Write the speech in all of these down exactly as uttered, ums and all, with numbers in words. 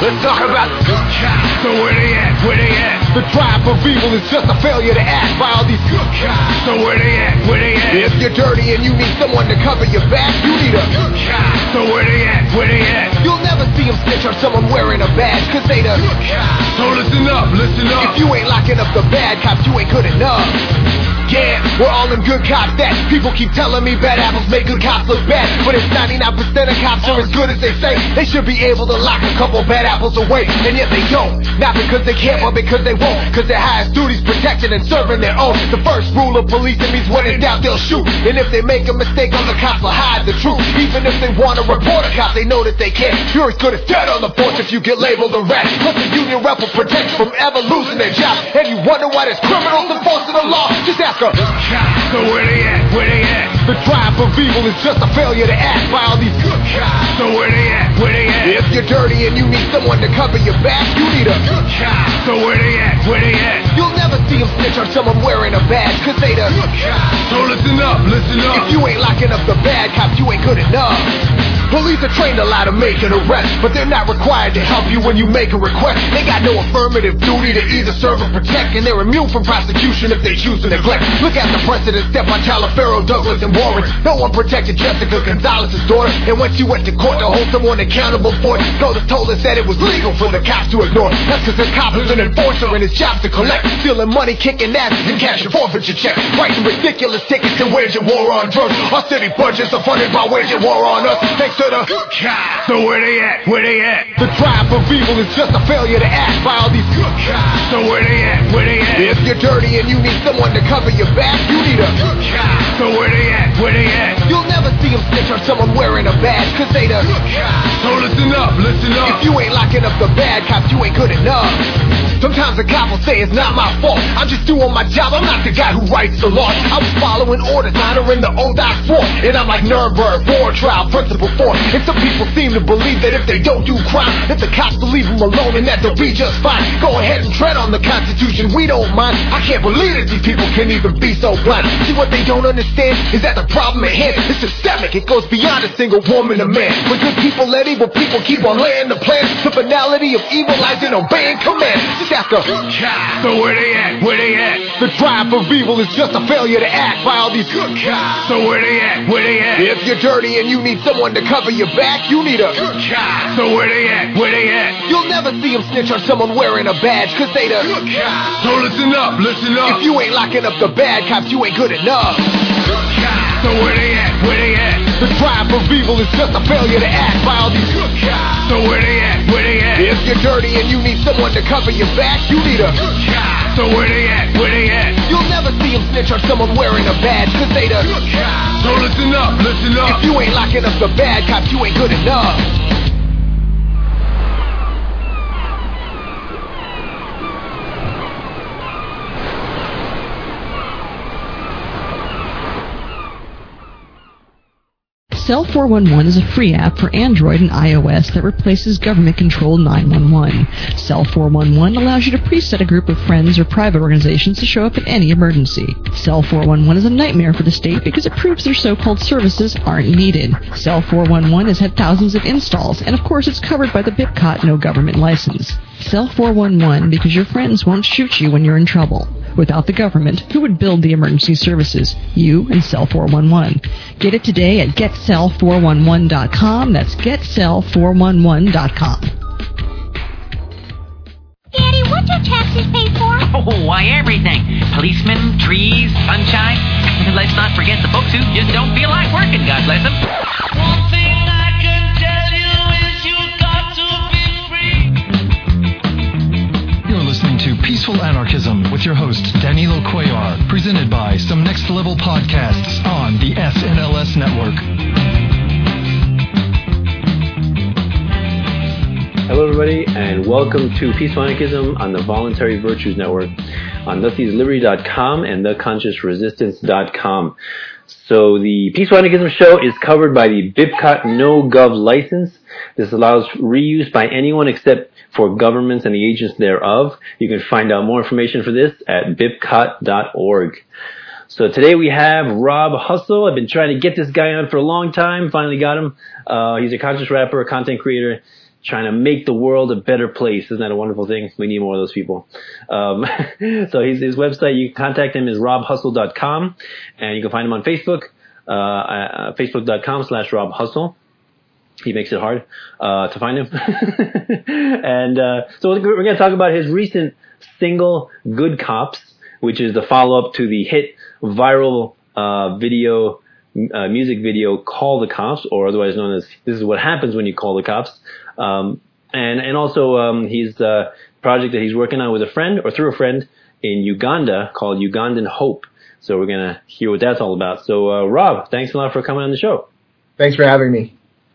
Let's talk about the good cops. So where they at? Where they at? The tribe of evil is just a failure to act by all these good cops. So where they at? Where they at? If you're dirty and you need someone to cover your back, you need a good cop. So where they at? Where they at? You'll never see them snitch on someone wearing a badge, cause they the good cops. So listen up, listen up. If you ain't locking up the bad cops, you ain't good enough. Yeah, we're all them good cops that people keep telling me bad apples make good cops look bad. But if ninety-nine percent of cops are as good as they say, they should be able to lock a couple bad apples away. And yet they don't. Not because they can't, but because they won't. Cause their highest duty's protecting and serving their own. The first rule of policing means when in doubt they'll shoot. And if they make a mistake on the cops will hide the truth. Even if they want to report a cop, they know that they can't. You're as good as dead on the force if you get labeled a rat. Plus the union rep will protect you from ever losing their job. And you wonder why there's criminals enforcing the law? Just ask a so where they at? Where they at? The tribe of evil is just a failure to act by all these good cops. So where they at? Where they at? If you're dirty and you need someone to cover your back, you need a good cop. So where they at? Where they at? You'll never see them snitch on someone wearing a badge, cause they the good cops. So listen up, listen up. If you ain't locking up the bad cops, you ain't good enough. Police are trained a lot to make an arrest, but they're not required to help you when you make a request. They got no affirmative duty to either serve or protect, and they're immune from prosecution if they choose to neglect. Look at the precedent set by Talaferro, Douglas, and Warren. No one protected Jessica Gonzalez's daughter, and once you went to court to hold someone accountable for it, Douglas told us that it was legal for the cops to ignore. That's because the cop is an enforcer and his job's to collect, stealing money, kicking asses, and cashing forfeiture checks, writing ridiculous tickets and waging war on drugs. Our city budgets are funded by waging war on us. Thanks to the good cops. So where they at? Where they at? The tribe of evil is just a failure to act by all these good cops. So where they at? Where they at? If you're dirty and you need someone to cover your back, you need a good cop. So where they at? Where they at? You'll never see them snitch on someone wearing a badge, cause they the good cops. So listen up, listen up. If you ain't locking up the bad cops, you ain't good enough. Sometimes a cop will say it's not my fault. I'm just doing my job, I'm not the guy who writes the law. I was following orders, honoring the oath I swore. And I'm like Nuremberg, board trial, principle four. And some people seem to believe that if they don't do crime, that the cops will leave them alone and that they'll be just fine. Go ahead and tread on the Constitution, we don't mind. I can't believe that these people can even be so blind. See, what they don't understand is that the problem at hand is systemic. It goes beyond a single woman or man. When good people let evil people keep on laying the plan, the finality of evil lies in obeying commands. Just ask a good cop. So where they at? Where they at? The tribe of evil is just a failure to act by all these good cops. So where they at? Where they at? If you're dirty and you need someone to cover your back, you need a good cop. So where they at? Where they at? You'll never see them snitch on someone wearing a badge, cause they the good cops. So listen up, listen up. If you ain't locking up the bad cops, you ain't good enough. Good cops. So where they at? Where they at? The tribe of evil is just a failure to act by all these good cops. So where they at? Where they at? If you're dirty and you need someone to cover your back, you need a good cop. So where they at? Where they at? You'll never see them snitch on someone wearing a badge, cause they the good cops. So listen up, listen up. If you ain't locking up the bad cops, you ain't good enough. Cell four one one is a free app for Android and iOS that replaces government-controlled nine one one. Cell four one one allows you to preset a group of friends or private organizations to show up in any emergency. Cell four one one is a nightmare for the state because it proves their so-called services aren't needed. Cell four one one has had thousands of installs, and of course it's covered by the BIPCOT no government license. Cell four one one because your friends won't shoot you when you're in trouble. Without the government, who would build the emergency services? You and Cell four one one. Get it today at get cell four one one dot com. That's get cell four one one dot com. Daddy, what's your taxes paid for? Oh, why, everything. Policemen, trees, sunshine. And let's not forget the folks who just don't feel like working, God bless them. One thing I can tell you is you got to be free. You're listening to Peaceful Anarchism with your host, Danilo Cuellar, presented by some Next Level Podcasts on the S N L S Network. Hello, everybody, and welcome to Peaceful Anarchism on the Voluntary Virtues Network on nothings liberty dot com and the conscious resistance dot com. So the Peaceful Anarchism show is covered by the BIPCOT no gov license. This allows reuse by anyone except for governments and the agents thereof. You can find out more information for this at bipcot dot org. So today we have Rob Hustle. I've been trying to get this guy on for a long time. Finally got him. Uh, he's a conscious rapper, a content creator. trying to make the world a better place. Isn't that a wonderful thing? We need more of those people. Um, so his, his website, you can contact him, is rob hustle dot com, and you can find him on Facebook, uh, uh facebook dot com slash rob hustle. He makes it hard uh, to find him. And uh, so we're going to talk about his recent single, Good Cops, which is the follow-up to the hit viral uh, video, uh, music video, Call the Cops, or otherwise known as This Is What Happens When You Call the Cops. Um, and, and also um, his uh, project that he's working on with a friend, or through a friend, in Uganda called Ugandan Hope. So we're going to hear what that's all about. So uh, Rob, thanks a lot for coming on the show. Thanks for having me.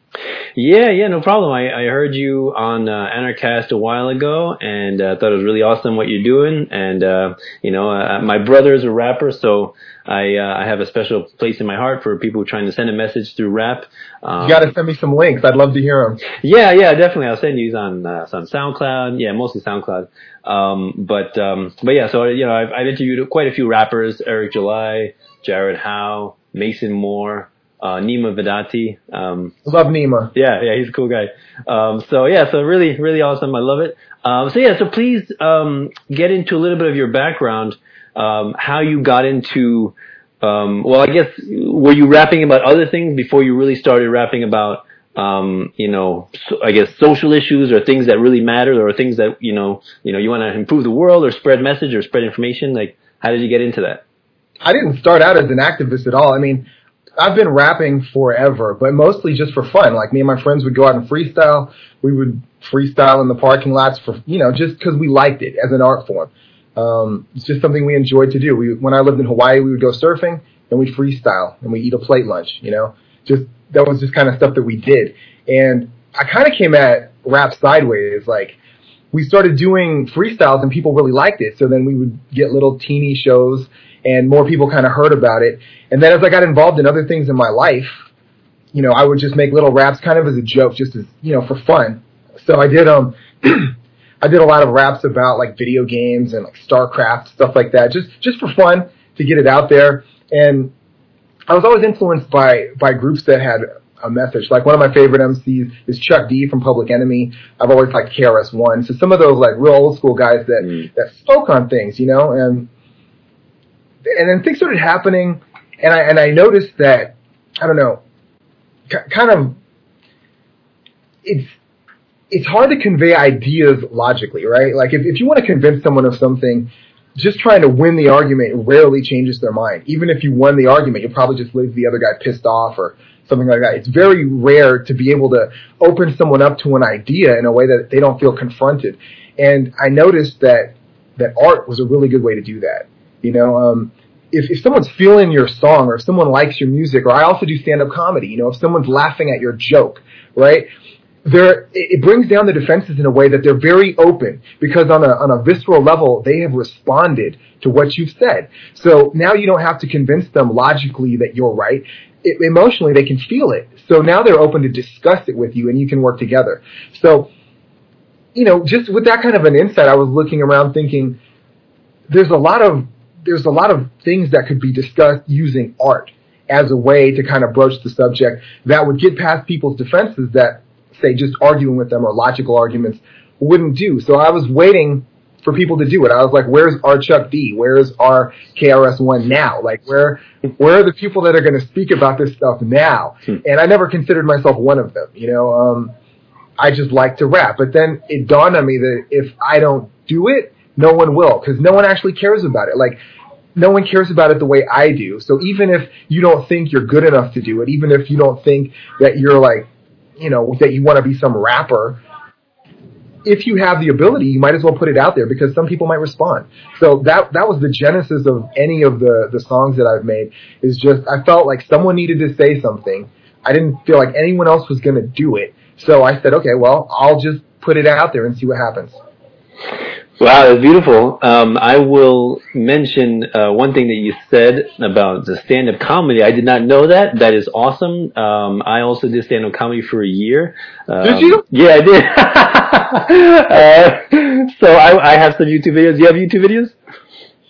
Yeah, yeah, no problem. I, I heard you on uh, Anarchast a while ago, and uh, thought it was really awesome what you're doing. And uh, you know, uh, my brother is a rapper, so I uh, I have a special place in my heart for people trying to send a message through rap. Um, you got to send me some links. I'd love to hear them. Yeah, yeah, definitely. I'll send you on uh, on SoundCloud. Yeah, mostly SoundCloud. Um, but um, but yeah, so you know, I've, I've interviewed quite a few rappers: Eric July, Jared Howe, Mason Moore. Uh, Nima Vedati. Um, Love Nima. Yeah, yeah, he's a cool guy. Um, so yeah, so really, really awesome. I love it. Um, so yeah, so please, um, get into a little bit of your background, um, how you got into, um, well, I guess, were you rapping about other things before you really started rapping about, um, you know, so, I guess social issues or things that really matter or things that, you know, you know, you want to improve the world or spread message or spread information? Like, how did you get into that? I didn't start out as an activist at all. I mean, I've been rapping forever, but mostly just for fun. Like, me and my friends would go out and freestyle. We would freestyle in the parking lots for, you know, just because we liked it as an art form. Um, it's just something we enjoyed to do. We, when I lived in Hawaii, we would go surfing and we'd freestyle and we'd eat a plate lunch, you know. Just, that was just kind of stuff that we did. And I kind of came at rap sideways. Like, we started doing freestyles and people really liked it. So then we would get little teeny shows and more people kind of heard about it. And then as I got involved in other things in my life, you know, I would just make little raps kind of as a joke, just as, you know, for fun. So I did, um, I did a lot of raps about like video games and like StarCraft, stuff like that, just, just for fun to get it out there. And I was always influenced by, by groups that had a message. Like, one of my favorite M Cs is Chuck D from Public Enemy. I've always liked K R S One. So some of those like real old school guys that, mm. that spoke on things, you know, and, and then things started happening, and I and I noticed that, I don't know, c- kind of, it's it's hard to convey ideas logically, right? Like, if, if you want to convince someone of something, just trying to win the argument rarely changes their mind. Even if you won the argument, you'll probably just leave the other guy pissed off or something like that. It's very rare to be able to open someone up to an idea in a way that they don't feel confronted. And I noticed that that art was a really good way to do that. You know, um, if, if someone's feeling your song or if someone likes your music, or I also do stand-up comedy, you know, if someone's laughing at your joke, right, there, it brings down the defenses in a way that they're very open, because on a, on a visceral level, they have responded to what you've said. So now you don't have to convince them logically that you're right. It, emotionally, they can feel it. So now they're open to discuss it with you, and you can work together. So, you know, just with that kind of an insight, I was looking around thinking, there's a lot of there's a lot of things that could be discussed using art as a way to kind of broach the subject that would get past people's defenses that, say, just arguing with them or logical arguments wouldn't do. So I was waiting for people to do it. I was like, where's our Chuck D? Where's our K R S One now? Like, where where are the people that are going to speak about this stuff now? Hmm. And I never considered myself one of them. You know, um, I just like to rap. But then it dawned on me that if I don't do it, no one will, because no one actually cares about it. Like, no one cares about it the way I do. So even if you don't think you're good enough to do it, even if you don't think that you're like, you know, that you want to be some rapper, if you have the ability, you might as well put it out there, because some people might respond. So that that was the genesis of any of the, the songs that I've made, is just, I felt like someone needed to say something. I didn't feel like anyone else was going to do it. So I said, okay, well, I'll just put it out there and see what happens. Wow, that's beautiful. Um, I will mention uh, one thing that you said about the stand-up comedy. I did not know that. That is awesome. Um, I also did stand-up comedy for a year. Um, did you? Yeah, I did. uh, so I, I have some YouTube videos. Do you have YouTube videos?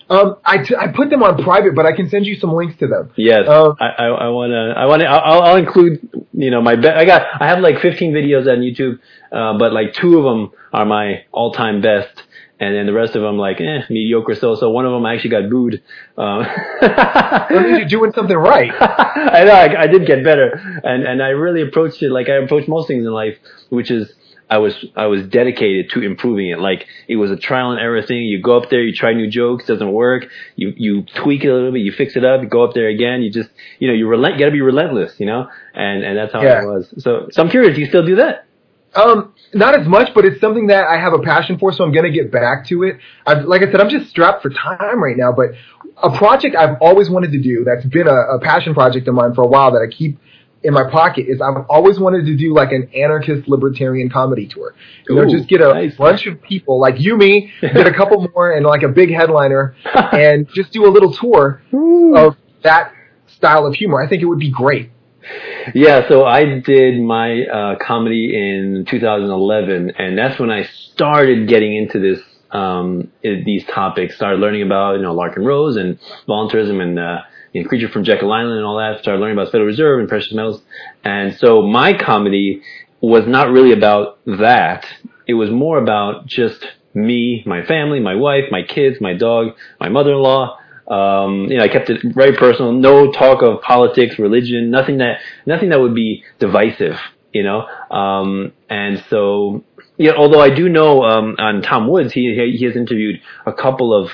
Um, I, t- I put them on private, but I can send you some links to them. Yes, um, I, I, I want to. I want to. I'll, I'll include. You know, my be- I got. I have like fifteen videos on YouTube, uh, but like two of them are my all-time best, and then the rest of them like eh, mediocre. So, so one of them I actually got booed. Um, that means you're doing something right. I know. I, I did get better, and and I really approached it like I approach most things in life, which is. I was I was dedicated to improving it. Like it was a trial and error thing. You go up there, you try new jokes, doesn't work. You you tweak it a little bit, you fix it up, you go up there again. You just you know you relent. You got to be relentless, you know. And and that's how yeah. it was. So so I'm curious. Do you still do that? Um, not as much, but it's something that I have a passion for. So I'm gonna get back to it. I've, like I said, I'm just strapped for time right now. But a project I've always wanted to do that's been a, a passion project of mine for a while that I keep in my pocket is I've always wanted to do like an anarchist libertarian comedy tour. You know, Ooh, just get a nice. bunch of people like you, me, get a couple more and like a big headliner and just do a little tour Ooh. of that style of humor. I think it would be great. Yeah, so I did my uh, comedy in two thousand eleven, and that's when I started getting into this um, these topics. Started learning about you know Larkin Rose and voluntarism and uh, you know, Creature from Jekyll Island and all that. Started learning about Federal Reserve and precious metals, and so my comedy was not really about that. It was more about just me, my family, my wife, my kids, my dog, my mother-in-law. Um, you know, I kept it very personal. No talk of politics, religion, nothing that, nothing that would be divisive, you know? Um, and so, yeah, although I do know, um, on Tom Woods, he, he has interviewed a couple of,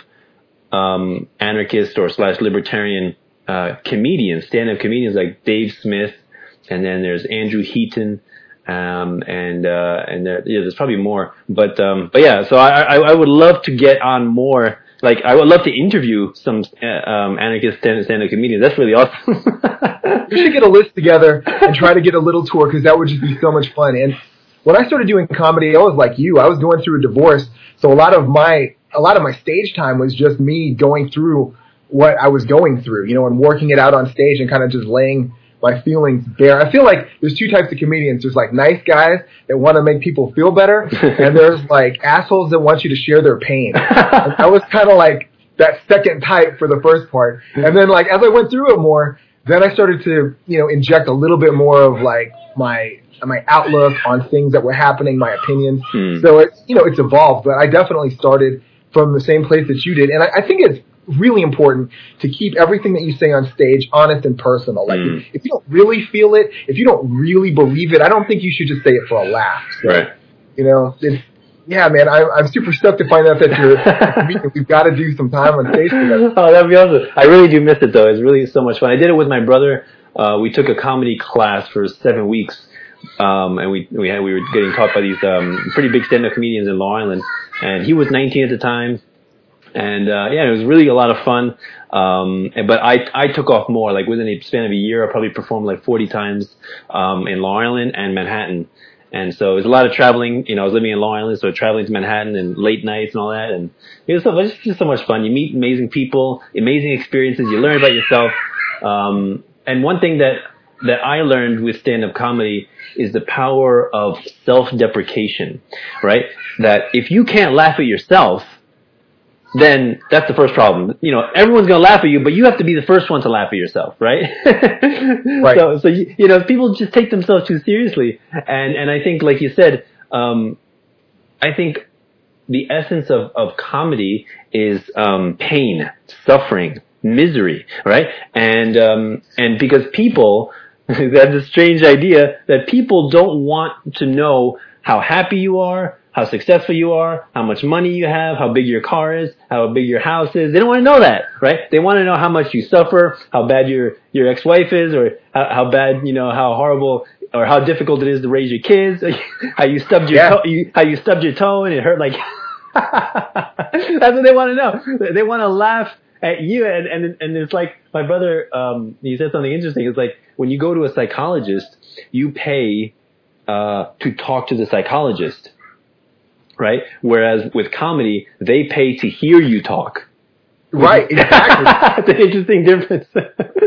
um, anarchist or slash libertarian, uh, comedians, stand-up comedians like Dave Smith, and then there's Andrew Heaton, um, and, uh, and there, yeah, there's probably more, but, um, but yeah, so I, I, I would love to get on more. Like, I would love to interview some uh, um, anarchist stand-up comedians. That's really awesome. We should get a list together and try to get a little tour because that would just be so much fun. And when I started doing comedy, I was like you. I was going through a divorce, so a lot of my a lot of my stage time was just me going through what I was going through, you know, and working it out on stage and kind of just laying my feelings bare. I feel like there's two types of comedians. There's like nice guys that want to make people feel better, and there's like assholes that want you to share their pain. And I was kind of like that second type for the first part. And then like as I went through it more, then I started to, you know, inject a little bit more of like my my outlook on things that were happening, my opinions. Hmm. So it's, you know, it's evolved, but I definitely started from the same place that you did. And I, I think it's really important to keep everything that you say on stage honest and personal. Like Mm. if, if you don't really feel it, if you don't really believe it, I don't think you should just say it for a laugh. So, Right. you know, it's, yeah, man, I, I'm super stoked to find out that you're a comedian. We've got to do some time on stage together. Oh, that'd be awesome. I really do miss it though. It's really so much fun. I did it with my brother. Uh, we took a comedy class for seven weeks. Um, and we, we had, we were getting taught by these, um, pretty big stand-up comedians in Long Island. And he was nineteen at the time. And, uh, yeah, it was really a lot of fun. Um, and, but I, I took off more, like within a span of a year, I probably performed like forty times, um, in Long Island and Manhattan. And so it was a lot of traveling. You know, I was living in Long Island, so traveling to Manhattan and late nights and all that. And it was, so, it was just so much fun. You meet amazing people, amazing experiences. You learn about yourself. Um, and one thing that, that I learned with stand-up comedy is the power of self-deprecation, right? That if you can't laugh at yourself, then that's the first problem. You know, everyone's going to laugh at you, but you have to be the first one to laugh at yourself, right? Right. So, so you, you know, people just take themselves too seriously. And, and I think, like you said, um, I think the essence of, of comedy is, um, pain, suffering, misery, right? And, um, and because people, they have this strange idea that people don't want to know how happy you are, how successful you are, how much money you have, how big your car is, how big your house is. They don't want to know that, right? They want to know how much you suffer, how bad your, your ex-wife is, or how, how bad, you know, how horrible or how difficult it is to raise your kids, how you stubbed your Yeah. toe, you, how you stubbed your toe and it hurt like, that's what they want to know. They want to laugh at you. And, and, and it's like my brother, um, he said something interesting. It's like when you go to a psychologist, you pay, uh, to talk to the psychologist. Right? Whereas with comedy, they pay to hear you talk. Right, exactly. It's an interesting difference.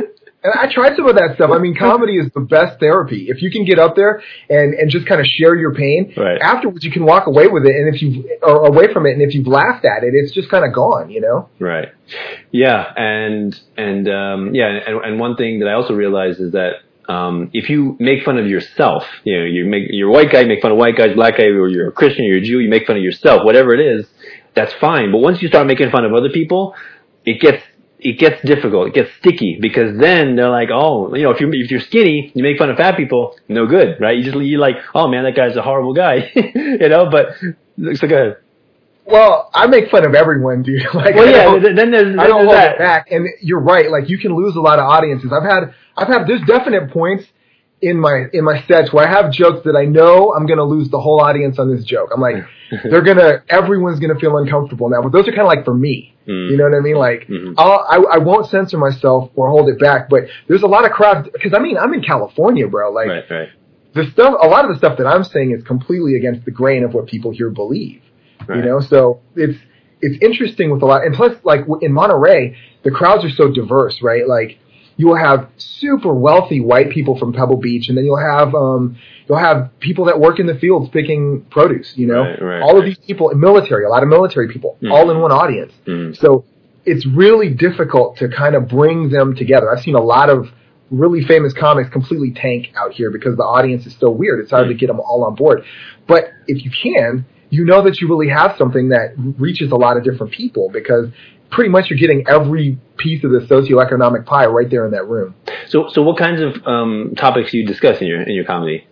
And I tried some of that stuff. I mean, comedy is the best therapy. If you can get up there and, and just kind of share your pain, right. afterwards you can walk away with it, and if you or away from it, and if you've laughed at it, it's just kind of gone, you know? Right. Yeah, and and um, yeah, and, and one thing that I also realized is that um, if you make fun of yourself, you know, you make you're a white guy, you make fun of white guys, black guy, or you're a Christian, you're a Jew, you make fun of yourself, whatever it is, that's fine. But once you start making fun of other people, it gets it gets difficult. It gets sticky because then they're like, oh, you know, if you're if you're skinny, you make fun of fat people, no good, right? You just you're like, oh man, that guy's a horrible guy, you know. But so go ahead. Well, I make fun of everyone, dude. Like, well, yeah. I Then there's then I don't there's hold that. it back, and you're right. Like, you can lose a lot of audiences. I've had I've had there's definite points in my in my sets where I have jokes that I know I'm going to lose the whole audience on this joke. I'm like, they're gonna everyone's gonna feel uncomfortable now. But those are kind of like for me. Mm. You know what I mean? Like, mm-hmm. I'll, I I won't censor myself or hold it back. But there's a lot of crowds because I mean I'm in California, bro. Like, right, right. the stuff, a lot of the stuff that I'm saying is completely against the grain of what people here believe. Right. You know, so it's it's interesting with a lot, and plus, like in Monterey, the crowds are so diverse, right? Like, you will have super wealthy white people from Pebble Beach, and then you'll have um, you'll have people that work in the fields picking produce. You know, right, right, all right. of these people, military, a lot of military people, mm. all in one audience. Mm. So it's really difficult to kind of bring them together. I've seen a lot of really famous comics completely tank out here because the audience is so weird. It's hard mm. to get them all on board. But if you can, you know that you really have something that reaches a lot of different people because pretty much you're getting every piece of the socioeconomic pie right there in that room. So, so what kinds of um, topics do you discuss in your in your comedy?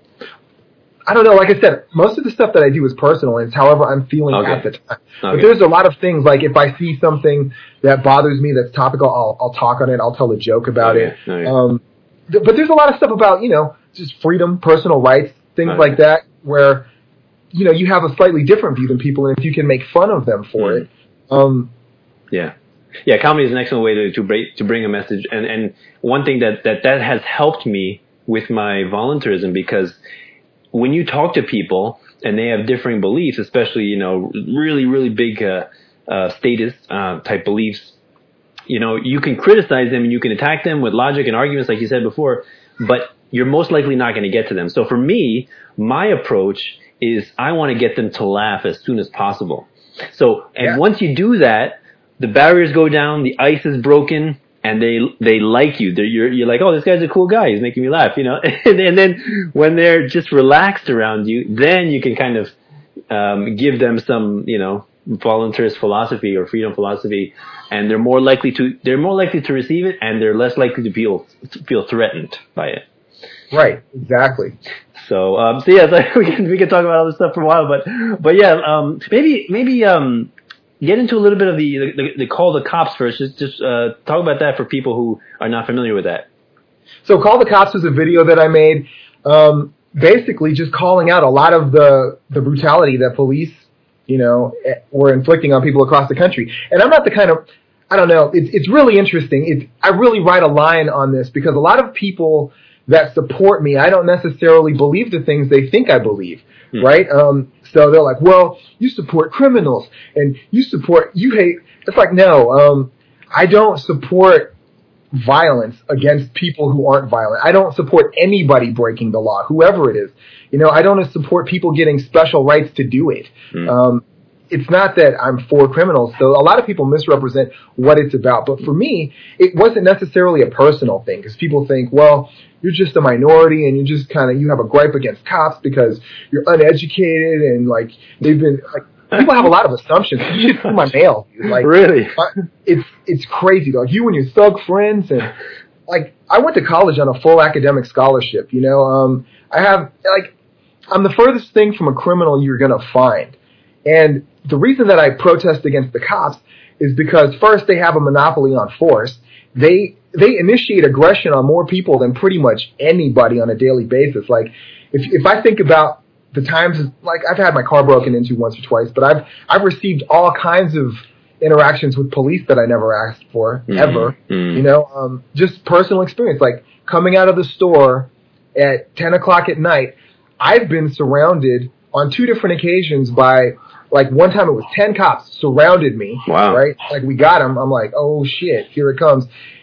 I don't know. Like I said, most of the stuff that I do is personal, and it's however I'm feeling okay. at the time. Okay. But there's a lot of things, like if I see something that bothers me that's topical, I'll, I'll talk on it. I'll tell a joke about okay. it. Okay. Um, th- but there's a lot of stuff about, you know, just freedom, personal rights, things okay. like that, where, you know, you have a slightly different view than people, and if you can make fun of them for mm. it. Um, yeah. Yeah, comedy is an excellent way to to bring, to bring a message. And, and one thing that, that, that has helped me with my volunteerism, because when you talk to people and they have differing beliefs, especially, you know, really, really big uh, uh, status uh, type beliefs, you know, you can criticize them and you can attack them with logic and arguments, like you said before, but you're most likely not going to get to them. So for me, my approach is I want to get them to laugh as soon as possible. So, and yeah. once you do that, the barriers go down, the ice is broken, and they they like you. They're, you're you're like, oh, this guy's a cool guy. He's making me laugh, you know. and, and then when they're just relaxed around you, then you can kind of um, give them some, you know, volunteerist philosophy or freedom philosophy, and they're more likely to they're more likely to receive it, and they're less likely to feel to feel threatened by it. Right. Exactly. So, um, so yeah, so we can we can talk about all this stuff for a while, but but yeah, um, maybe maybe um. get into a little bit of the, the, the Call the Cops first. Just, just uh, talk about that for people who are not familiar with that. So Call the Cops was a video that I made, um, basically just calling out a lot of the, the brutality that police, you know, were inflicting on people across the country. And I'm not the kind of, I don't know, it's, it's really interesting. It's, I really write a line on this because a lot of people that support me, I don't necessarily believe the things they think I believe. Hmm. Right? Um, so they're like, well, you support criminals and you support, you hate. It's like, no, um, I don't support violence against people who aren't violent. I don't support anybody breaking the law, whoever it is. You know, I don't support people getting special rights to do it. Hmm. Um, it's not that I'm for criminals. So a lot of people misrepresent what it's about. But for me, it wasn't necessarily a personal thing because people think, well, you're just a minority and you just kind of, you have a gripe against cops because you're uneducated and like they've been, like people have a lot of assumptions. You should see my mail. Dude. Like, really? It's, it's crazy. Like you and your thug friends and like I went to college on a full academic scholarship, you know, um, I have like, I'm the furthest thing from a criminal you're going to find. And the reason that I protest against the cops is because first they have a monopoly on force. They they initiate aggression on more people than pretty much anybody on a daily basis. Like if if I think about the times, like I've had my car broken into once or twice, but I've I've received all kinds of interactions with police that I never asked for mm-hmm. ever. Mm-hmm. You know, um, just personal experience. Like coming out of the store at ten o'clock at night, I've been surrounded on two different occasions by. Like one time it was ten cops surrounded me. Wow. Right? Like we got them. I'm like, oh shit, here it comes.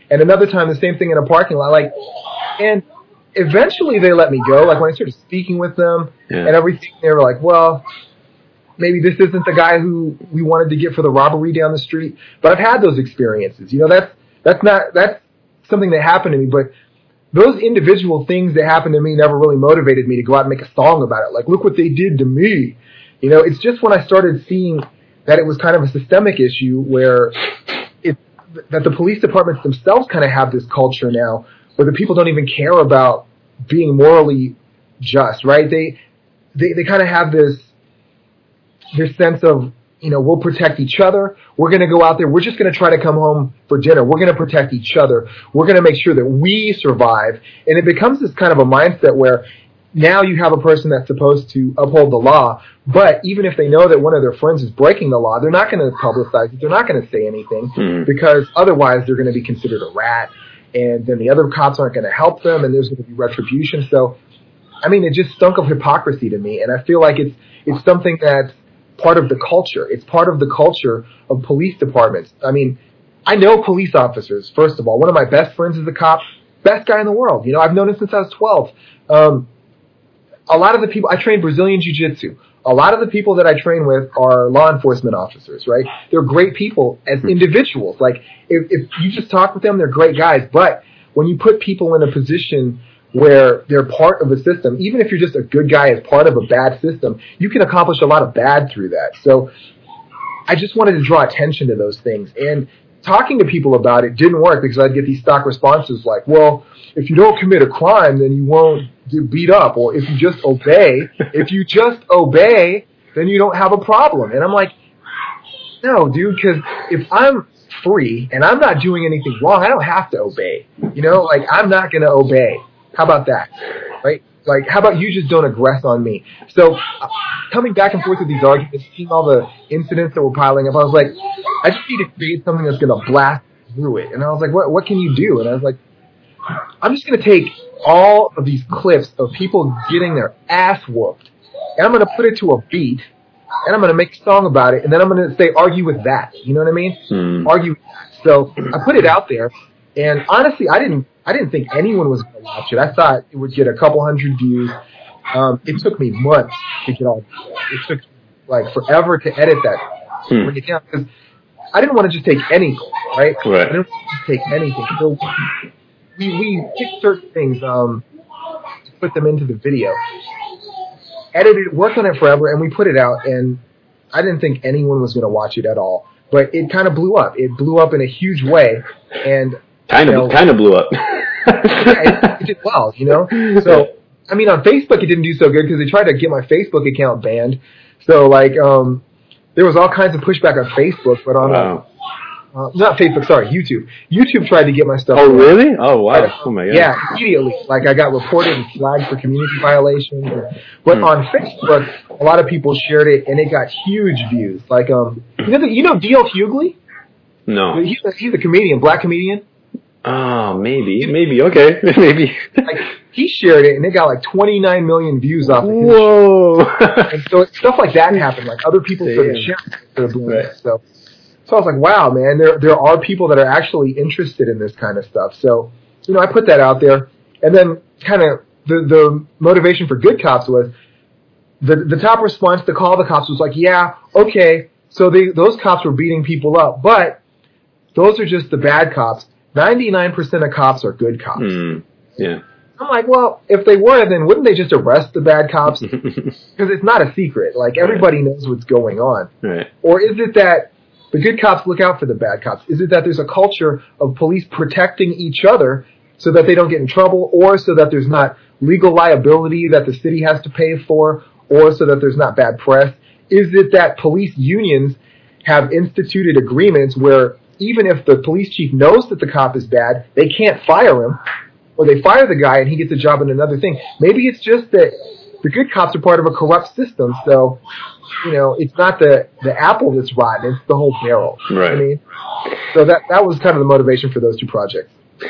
And another time, the same thing in a parking lot. Like, and eventually they let me go. Like when I started speaking with them yeah. and everything, they were like, well, maybe this isn't the guy who we wanted to get for the robbery down the street. But I've had those experiences. You know, that's, that's not, that's something that happened to me. But those individual things that happened to me never really motivated me to go out and make a song about it. Like, look what they did to me. You know, it's just when I started seeing that it was kind of a systemic issue where it, that the police departments themselves kind of have this culture now where the people don't even care about being morally just, right? They, they, they kind of have this, this sense of, you know, we'll protect each other. We're going to go out there. We're just going to try to come home for dinner. We're going to protect each other. We're going to make sure that we survive. And it becomes this kind of a mindset where now you have a person that's supposed to uphold the law, but even if they know that one of their friends is breaking the law, they're not going to publicize it. They're not going to say anything mm-hmm. because otherwise they're going to be considered a rat. And then the other cops aren't going to help them, and there's going to be retribution. So, I mean, it just stunk of hypocrisy to me, and I feel like it's it's something that's part of the culture. It's part of the culture of police departments. I mean, I know police officers, first of all. One of my best friends is a cop, best guy in the world. You know, I've known him since I was twelve. Um, a lot of the people, I train Brazilian Jiu-Jitsu. A lot of the people that I train with are law enforcement officers, right? They're great people as individuals. Like, if, if you just talk with them, they're great guys. But when you put people in a position where they're part of a system, even if you're just a good guy as part of a bad system, you can accomplish a lot of bad through that. So I just wanted to draw attention to those things. And talking to people about it didn't work because I'd get these stock responses like, well, if you don't commit a crime, then you won't get beat up. Or if you just obey, if you just obey, then you don't have a problem. And I'm like, no, dude, because if I'm free and I'm not doing anything wrong, I don't have to obey. You know, like, I'm not going to obey. How about that? Right? Like, how about you just don't aggress on me? So, uh, coming back and forth with these arguments, seeing all the incidents that were piling up, I was like, I just need to create something that's going to blast through it. And I was like, what, what can you do? And I was like, I'm just going to take all of these clips of people getting their ass whooped, and I'm going to put it to a beat, and I'm going to make a song about it, and then I'm going to say, argue with that. You know what I mean? Mm. Argue with that. So I put it out there, and honestly, I didn't I didn't think anyone was going to watch it. I thought it would get a couple hundred views. Um, it took me months to get all. It took like forever to edit that, hmm. bring it down, because I didn't want to just take any clip, right? Right. I didn't want to just take anything. So we we picked certain things um, to put them into the video, edited, worked on it forever, and we put it out. And I didn't think anyone was going to watch it at all, but it kind of blew up. It blew up in a huge way, and kind of you know, kind of blew up. yeah, it, it did well, you know. So I mean, on Facebook it didn't do so good because they tried to get my Facebook account banned. So like, um, there was all kinds of pushback on Facebook, but on wow. uh, uh, not Facebook, sorry, YouTube. YouTube tried to get my stuff. Oh banned. really? Oh wow! Oh my god! Yeah, immediately. Like I got reported and flagged for community violations. But hmm. on Facebook, a lot of people shared it, and it got huge views. Like um, you know, the, you know D L Hughley? No. He's a, he's a comedian, black comedian. Oh, maybe, maybe, okay, maybe. Like, he shared it, and it got like twenty-nine million views off of his Whoa! And so stuff like that happened. Like other people started sharing it. Right. So, so I was like, wow, man, there there are people that are actually interested in this kind of stuff. So, you know, I put that out there, and then kind of the the motivation for Good Cops was the the top response to call the cops was like, yeah, okay, so they those cops were beating people up, but those are just the bad cops. ninety-nine percent of cops are good cops. Mm, yeah. I'm like, well, if they were, then wouldn't they just arrest the bad cops? Because it's not a secret. Like, everybody right. knows what's going on. Right. Or is it that the good cops look out for the bad cops? Is it that there's a culture of police protecting each other so that they don't get in trouble, or so that there's not legal liability that the city has to pay for, or so that there's not bad press? Is it that police unions have instituted agreements where even if the police chief knows that the cop is bad, they can't fire him, or they fire the guy and he gets a job in another thing? Maybe it's just that the good cops are part of a corrupt system, so, you know, it's not the, the apple that's rotten, it's the whole barrel. Right. You know what I mean? So that that was kind of the motivation for those two projects.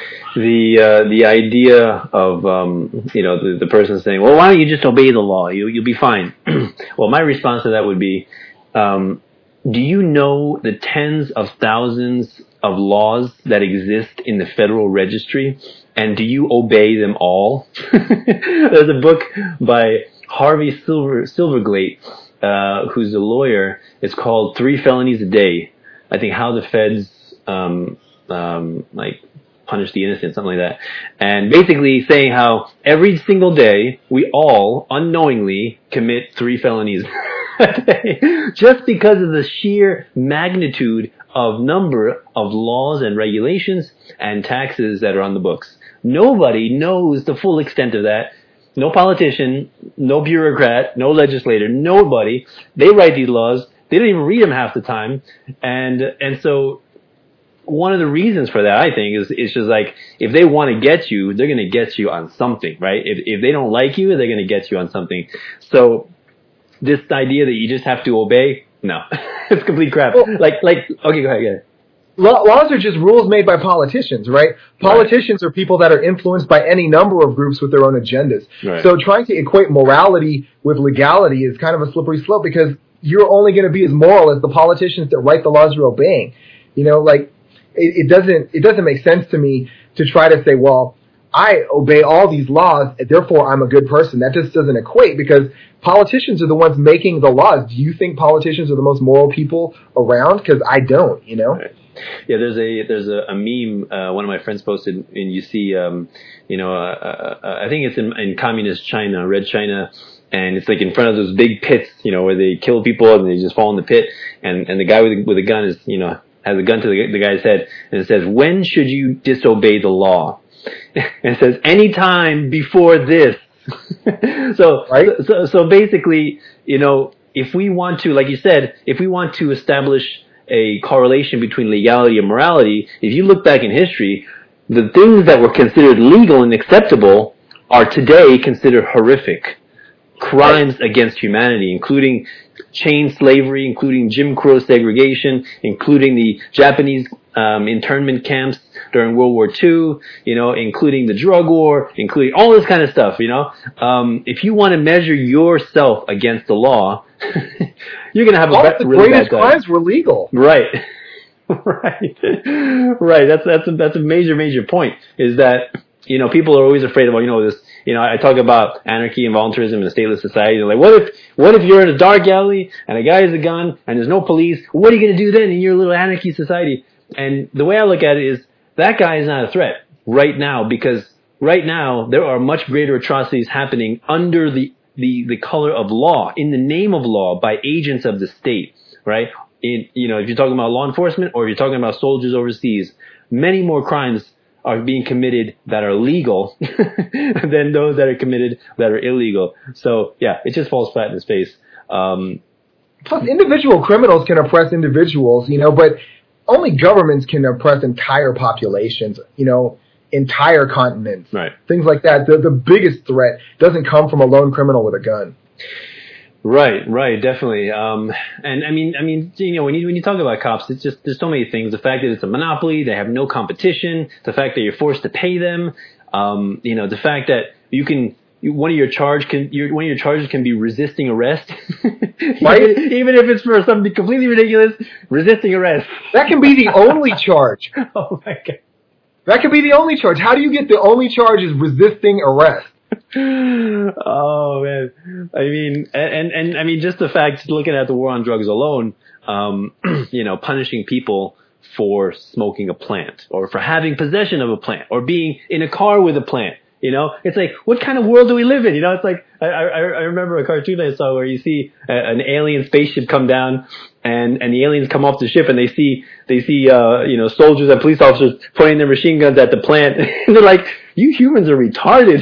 The uh, the idea of, um, you know, the, the person saying, well, why don't you just obey the law? You, you'll be fine. Well, my response to that would be, um, do you know the tens of thousands of laws that exist in the Federal Registry, and do you obey them all? There's a book by Harvey Silver Silverglate, uh, who's a lawyer. It's called Three Felonies a Day. I think how the feds um, um, like punish the innocent, something like that. And basically saying how every single day we all unknowingly commit three felonies a day, just because of the sheer magnitude of number of laws and regulations and taxes that are on the books. Nobody knows the full extent of that. No politician, no bureaucrat, no legislator, nobody. They write these laws. They don't even read them half the time. And, and so one of the reasons for that, I think, is, is just like, if they want to get you, they're going to get you on something, right? If, if they don't like you, they're going to get you on something. So this idea that you just have to obey, no, it's complete crap. Well, like, like, okay, go ahead, go ahead. Laws are just rules made by politicians, right? Politicians right. are people that are influenced by any number of groups with their own agendas. Right. So trying to equate morality with legality is kind of a slippery slope, because you're only going to be as moral as the politicians that write the laws you're obeying. You know, like, it, it doesn't it doesn't make sense to me to try to say, well, I obey all these laws, therefore I'm a good person. That just doesn't equate, because politicians are the ones making the laws. Do you think politicians are the most moral people around? Because I don't, you know? Right. Yeah, there's a there's a, a meme uh, one of my friends posted, and you see, um, you know, uh, uh, I think it's in, in communist China, Red China, and it's like in front of those big pits, you know, where they kill people and they just fall in the pit, and and the guy with with a gun is, you know, has a gun to the, the guy's head, and it says, "When should you disobey the law?" And it says, "Any time before this." so, right? so so basically, you know, if we want to, like you said, if we want to establish a correlation between legality and morality, if you look back in history, the things that were considered legal and acceptable are today considered horrific crimes against humanity, including chain slavery, including Jim Crow segregation, including the Japanese um, internment camps during World War Two, you know, including the drug war, including all this kind of stuff, you know. Um, if you want to measure yourself against the law, you're going to have all a ba- the really greatest bad time. crimes were legal. Right. right. Right. That's, that's a, that's a major, major point, is that, you know, people are always afraid about, you know, this, you know, I talk about anarchy and voluntarism in a stateless society. They're like, what if, what if you're in a dark alley and a guy has a gun and there's no police? What are you going to do then in your little anarchy society? And the way I look at it is, that guy is not a threat right now, because right now there are much greater atrocities happening under the, the, the color of law, in the name of law, by agents of the state, right? In, you know, if you're talking about law enforcement or if you're talking about soldiers overseas, many more crimes are being committed that are legal than those that are committed that are illegal. So yeah, it just falls flat in his face. Um, Plus, individual criminals can oppress individuals, you know, but only governments can oppress entire populations, you know, entire continents, right? Things like that. The the biggest threat doesn't come from a lone criminal with a gun. Right, right, definitely. Um, and I mean, I mean, you know, when you when you talk about cops, it's just there's so many things. The fact that it's a monopoly, they have no competition. The fact that you're forced to pay them. Um, you know, the fact that you can. One of your charge can your one of your charges can be resisting arrest, right? even, even if it's for something completely ridiculous. Resisting arrest. That can be the only charge. Oh my god. That could be the only charge. How do you get the only charge is resisting arrest? Oh man, I mean, and, and and I mean, just the fact, looking at the war on drugs alone, um, you know, punishing people for smoking a plant, or for having possession of a plant, or being in a car with a plant. You know, it's like, what kind of world do we live in? You know, it's like, I, I, I remember a cartoon I saw where you see a, an alien spaceship come down, and, and the aliens come off the ship, and they see, they see, uh, you know, soldiers and police officers pointing their machine guns at the plant. And they're like, you humans are retarded.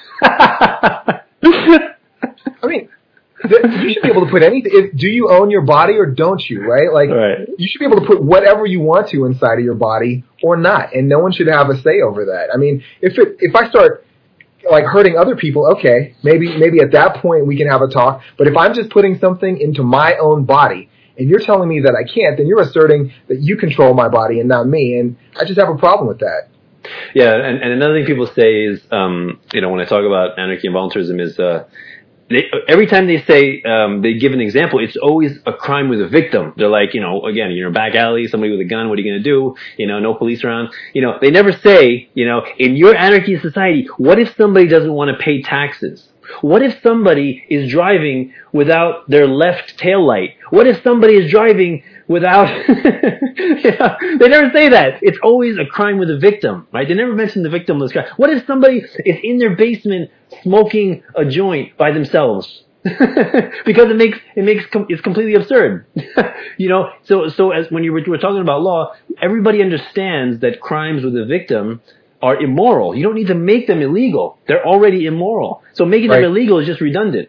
I mean, you should be able to put anything. If, do you own your body or don't you, right? Like, right. You should be able to put whatever you want to inside of your body or not, and no one should have a say over that. I mean, if it, if I start like hurting other people, okay, maybe maybe at that point we can have a talk. But if I'm just putting something into my own body, and you're telling me that I can't, then you're asserting that you control my body and not me, and I just have a problem with that. Yeah, and, and another thing people say is, um, you know, when I talk about anarchy and voluntarism is, uh, they, every time they say, um, they give an example, it's always a crime with a victim. They're like, you know, again, you're in a back alley, somebody with a gun, what are you going to do? You know, no police around. You know, they never say, you know, in your anarchy society, what if somebody doesn't want to pay taxes? What if somebody is driving without their left tail light? What if somebody is driving without... yeah, they never say that. It's always a crime with a victim, right? They never mention the victimless crime. What if somebody is in their basement smoking a joint by themselves? Because it makes it makes com- it's completely absurd. You know, so so as when you were, were talking about law, everybody understands that crimes with a victim are immoral. You don't need to make them illegal. They're already immoral. So making right. them illegal is just redundant.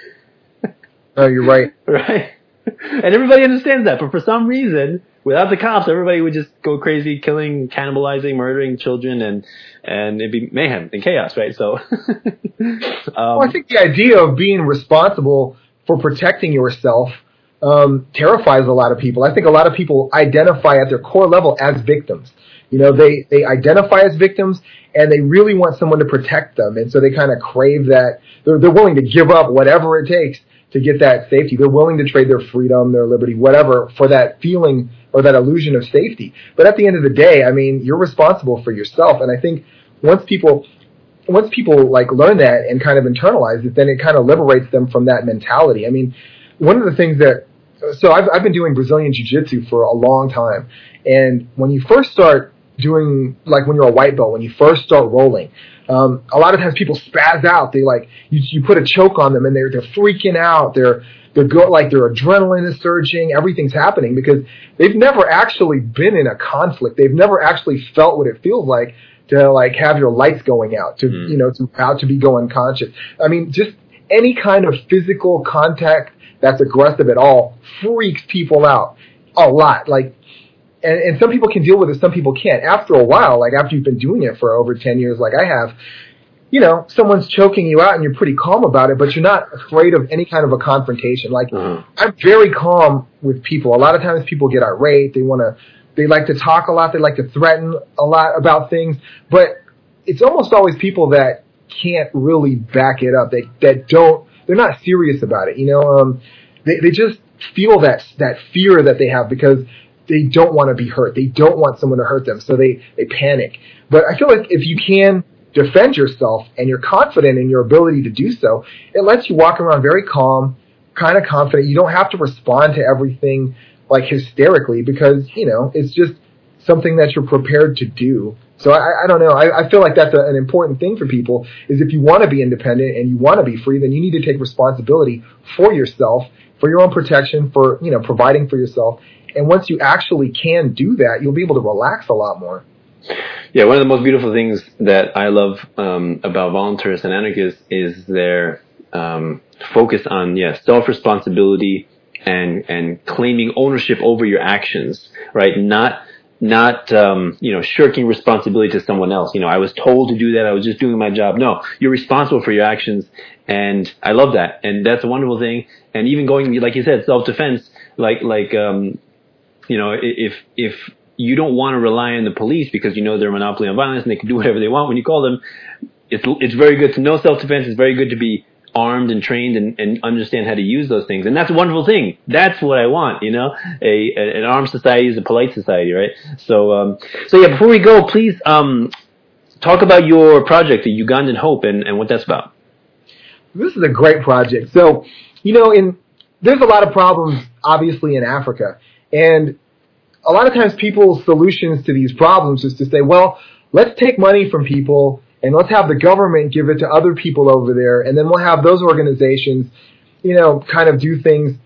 No, you're right. Right? And everybody understands that. But for some reason, without the cops, everybody would just go crazy, killing, cannibalizing, murdering children, and and it'd be mayhem and chaos, right? So, um, well, I think the idea of being responsible for protecting yourself um, terrifies a lot of people. I think a lot of people identify at their core level as victims. You know, they, they identify as victims, and they really want someone to protect them, and so they kind of crave that. They're, they're willing to give up whatever it takes to get that safety. They're willing to trade their freedom, their liberty, whatever, for that feeling or that illusion of safety. But at the end of the day, I mean, you're responsible for yourself, and I think once people once people like learn that and kind of internalize it, then it kind of liberates them from that mentality. I mean, one of the things that so I've, I've been doing Brazilian Jiu-Jitsu for a long time, and when you first start doing, like when you're a white belt, when you first start rolling, um, a lot of times people spaz out. They like, you, you put a choke on them and they're, they're freaking out. They're, they're go, like their adrenaline is surging. Everything's happening because they've never actually been in a conflict. They've never actually felt what it feels like to like have your lights going out, to, mm. you know, to about to be go unconscious. I mean, just any kind of physical contact that's aggressive at all freaks people out a lot. Like, And, and some people can deal with it, some people can't. After a while, like after you've been doing it for over ten years like I have, you know, someone's choking you out and you're pretty calm about it, but you're not afraid of any kind of a confrontation. Like, uh-huh. I'm very calm with people. A lot of times people get irate. They want to, they like to talk a lot. They like to threaten a lot about things. But it's almost always people that can't really back it up. They, that don't, they're not serious about it. You know, um, they, they just feel that, that fear that they have because they don't want to be hurt. They don't want someone to hurt them, so they, they panic. But I feel like if you can defend yourself and you're confident in your ability to do so, it lets you walk around very calm, kind of confident. You don't have to respond to everything like hysterically because, you know, it's just something that you're prepared to do. So I, I don't know. I, I feel like that's a, an important thing for people is if you want to be independent and you want to be free, then you need to take responsibility for yourself, for your own protection, for, you know, providing for yourself. And once you actually can do that, you'll be able to relax a lot more. Yeah, one of the most beautiful things that I love um, about voluntarists and anarchists is their um, focus on, yeah, self-responsibility and and claiming ownership over your actions, right? Not not um, you know, shirking responsibility to someone else. You know, I was told to do that. I was just doing my job. No, you're responsible for your actions, and I love that. And that's a wonderful thing. And even going, like you said, self-defense, like like um, you know, if if you don't want to rely on the police because you know they're a monopoly on violence and they can do whatever they want when you call them, it's it's very good to know self-defense. It's very good to be armed and trained and, and understand how to use those things. And that's a wonderful thing. That's what I want, you know. A, a an armed society is a polite society, right? So um, so yeah, before we go, please um, talk about your project, the Ugandan Hope, and, and what that's about. This is a great project. So, you know, in there's a lot of problems, obviously, in Africa. And a lot of times people's solutions to these problems is to say, well, let's take money from people and let's have the government give it to other people over there, and then we'll have those organizations, you know, kind of do things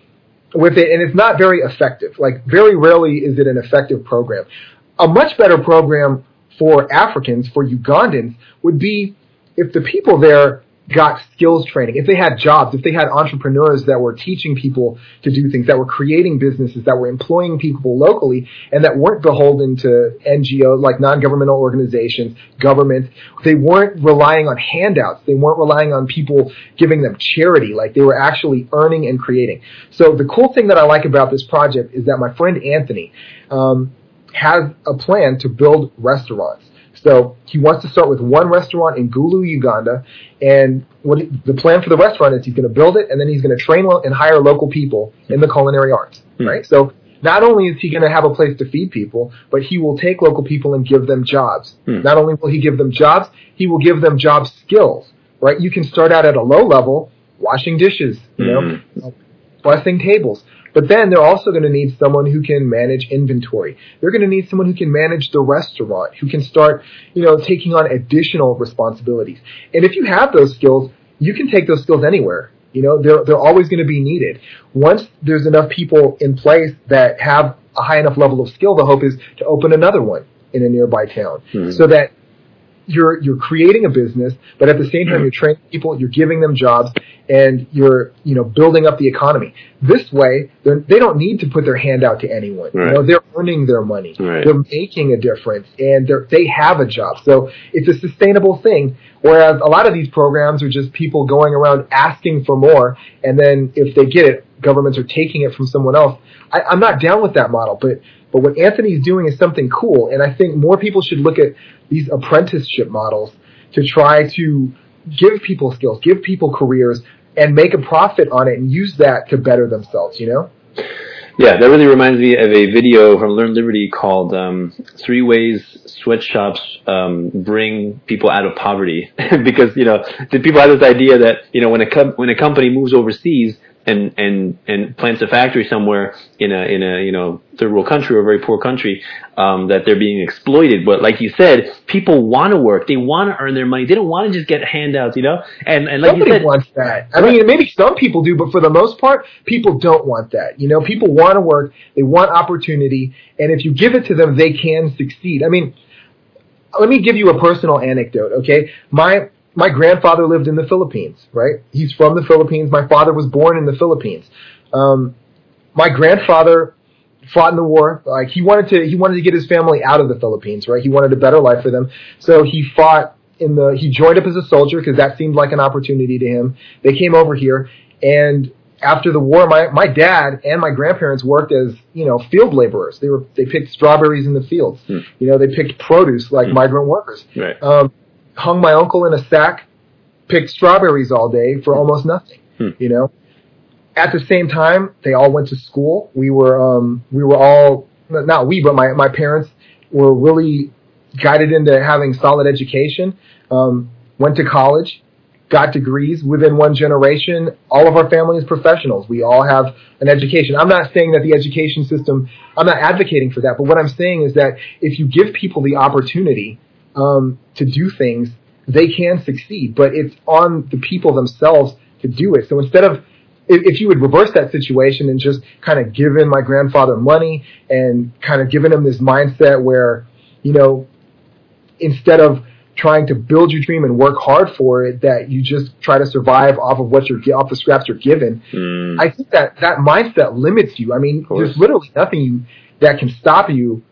with it. And it's not very effective. Like, very rarely is it an effective program. A much better program for Africans, for Ugandans, would be if the people there got skills training, if they had jobs, if they had entrepreneurs that were teaching people to do things, that were creating businesses, that were employing people locally, and that weren't beholden to N G Os, like non-governmental organizations, government. They weren't relying on handouts. They weren't relying on people giving them charity. Like, they were actually earning and creating. So the cool thing that I like about this project is that my friend Anthony um, has a plan to build restaurants. So he wants to start with one restaurant in Gulu, Uganda, and what he, the plan for the restaurant is he's going to build it, and then he's going to train and hire local people in the culinary arts, mm. right? So not only is he going to have a place to feed people, but he will take local people and give them jobs. Mm. Not only will he give them jobs, he will give them job skills, right? You can start out at a low level, washing dishes, you mm. know, bussing tables. But then they're also going to need someone who can manage inventory. They're going to need someone who can manage the restaurant, who can start, you know, taking on additional responsibilities. And if you have those skills, you can take those skills anywhere. You know, they're, they're always going to be needed. Once there's enough people in place that have a high enough level of skill, the hope is to open another one in a nearby town, mm-hmm. so that you're you're creating a business, but at the same time you're training people, you're giving them jobs, and you're you know building up the economy. This way, they don't need to put their hand out to anyone. Right. You know, they're earning their money, right. They're making a difference, and they they have a job. So it's a sustainable thing. Whereas a lot of these programs are just people going around asking for more, and then if they get it, governments are taking it from someone else. I, I'm not down with that model, but but what Anthony's doing is something cool, and I think more people should look at these apprenticeship models to try to give people skills, give people careers, and make a profit on it and use that to better themselves, you know? Yeah, that really reminds me of a video from Learn Liberty called um, Three Ways Sweatshops um, Bring People Out of Poverty. Because, you know, the people have this idea that, you know, when a com- when a company moves overseas and, and, and plants a factory somewhere in a, in a, you know, third world country or a very poor country, um, that they're being exploited. But like you said, people want to work. They want to earn their money. They don't want to just get handouts, you know? And, and like Nobody you said, wants that. I mean, maybe some people do, but for the most part, people don't want that. You know, people want to work. They want opportunity. And if you give it to them, they can succeed. I mean, let me give you a personal anecdote, okay? My, My grandfather lived in the Philippines, right? He's from the Philippines. My father was born in the Philippines. Um, my grandfather fought in the war. Like he wanted to, he wanted to get his family out of the Philippines, right? He wanted a better life for them. So he fought in the, he joined up as a soldier because that seemed like an opportunity to him. They came over here, and after the war, my, my dad and my grandparents worked as, you know, field laborers. They were, they picked strawberries in the fields. Hmm. You know, they picked produce like hmm. migrant workers. Right. Um, hung my uncle in a sack, picked strawberries all day for almost nothing, hmm. you know. At the same time, they all went to school. We were, um, we were all, not we, but my, my parents were really guided into having solid education, um, went to college, got degrees within one generation. All of our family is professionals. We all have an education. I'm not saying that the education system, I'm not advocating for that, but what I'm saying is that if you give people the opportunity Um, to do things, they can succeed, but it's on the people themselves to do it. So instead of, if, if you would reverse that situation and just kind of given my grandfather money and kind of given him this mindset where, you know, instead of trying to build your dream and work hard for it, that you just try to survive off of what you're, off the scraps you're given, mm. I think that that mindset limits you. I mean, there's literally nothing you, that can stop you,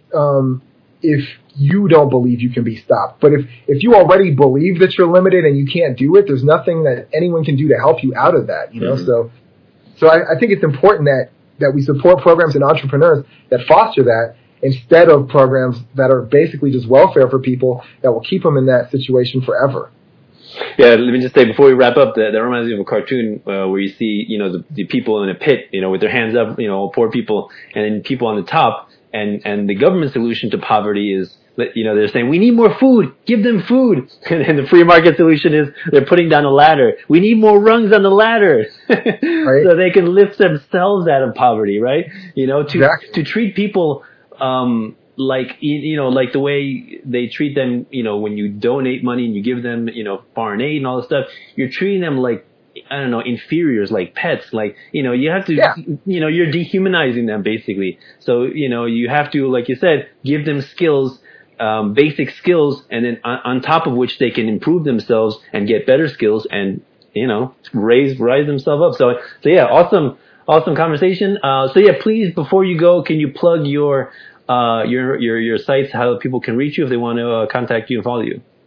um, if you don't believe you can be stopped. But if, if you already believe that you're limited and you can't do it, there's nothing that anyone can do to help you out of that, you know? Mm-hmm. So, so I, I think it's important that, that we support programs and entrepreneurs that foster that instead of programs that are basically just welfare for people that will keep them in that situation forever. Yeah, let me just say before we wrap up, that, that reminds me of a cartoon uh, where you see, you know, the, the people in a pit, you know, with their hands up, you know, poor people, and then people on the top. And, and the government solution to poverty is, you know, they're saying, we need more food, give them food. And, and the free market solution is they're putting down a ladder. We need more rungs on the ladder. Right. So they can lift themselves out of poverty, right? You know, to, exactly. to treat people, um, like, you know, like the way they treat them, you know, when you donate money and you give them, you know, foreign aid and all this stuff, you're treating them like, I don't know, inferiors, like pets. Like, you know, you have to, yeah. you know, you're dehumanizing them basically. So, you know, you have to, like you said, give them skills, um, basic skills, and then on, on top of which they can improve themselves and get better skills and, you know, raise, rise themselves up. So, so yeah, awesome, awesome conversation. Uh, so yeah, please, before you go, can you plug your, uh, your, your, your sites, how people can reach you if they want to uh, contact you and follow you?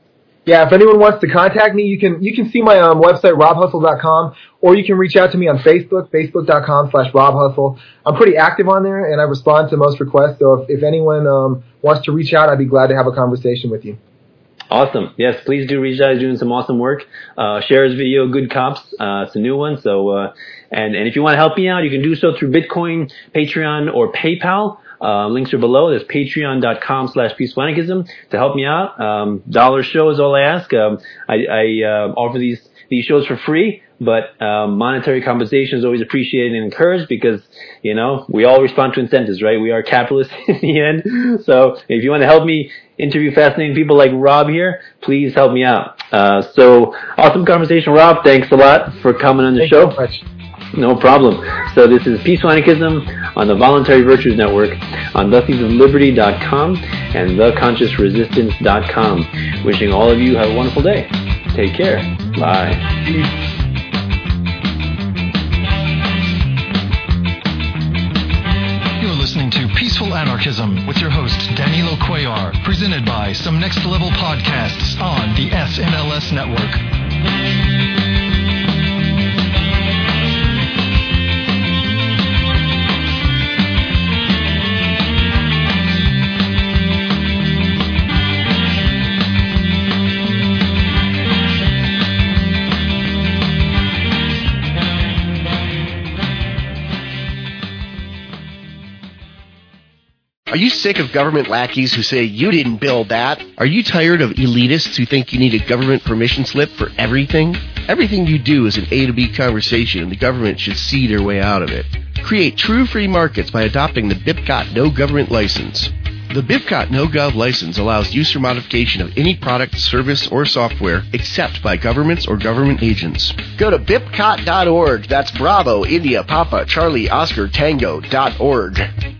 Yeah, if anyone wants to contact me, you can you can see my um, website, rob hustle dot com, or you can reach out to me on Facebook, facebook dot com slash rob hustle. I'm pretty active on there, and I respond to most requests, so if, if anyone um, wants to reach out, I'd be glad to have a conversation with you. Awesome. Yes, please do reach out. He's doing some awesome work. Uh, share his video, Good Cops. Uh, it's a new one. So, uh, and, and if you want to help me out, you can do so through Bitcoin, Patreon, or PayPal. Uh, links are below. There's patreon dot com slash peacewanarchism to help me out. Um, dollar show is all I ask. Um, I, I uh, offer these, these shows for free, but um, monetary compensation is always appreciated and encouraged because, you know, we all respond to incentives, right? We are capitalists in the end. So if you want to help me interview fascinating people like Rob here, please help me out. Uh, so awesome conversation, Rob. Thanks a lot for coming on the Thank show. you so much. No problem. So this is Peaceful Anarchism on the Voluntary Virtues Network on the thief of liberty dot com and the conscious resistance dot com. Wishing all of you have a wonderful day. Take care. Bye. You're listening to Peaceful Anarchism with your host, Danilo Cuellar, presented by Some Next Level Podcasts on the S N L S Network. Are you sick of government lackeys who say you didn't build that? Are you tired of elitists who think you need a government permission slip for everything? Everything you do is an A to B conversation, and the government should see their way out of it. Create true free markets by adopting the B I P C O T No Government License. The B I P C O T No Gov license allows use or modification of any product, service, or software except by governments or government agents. Go to B I P C O T dot org. That's Bravo, India, Papa, Charlie, Oscar, Tango dot org.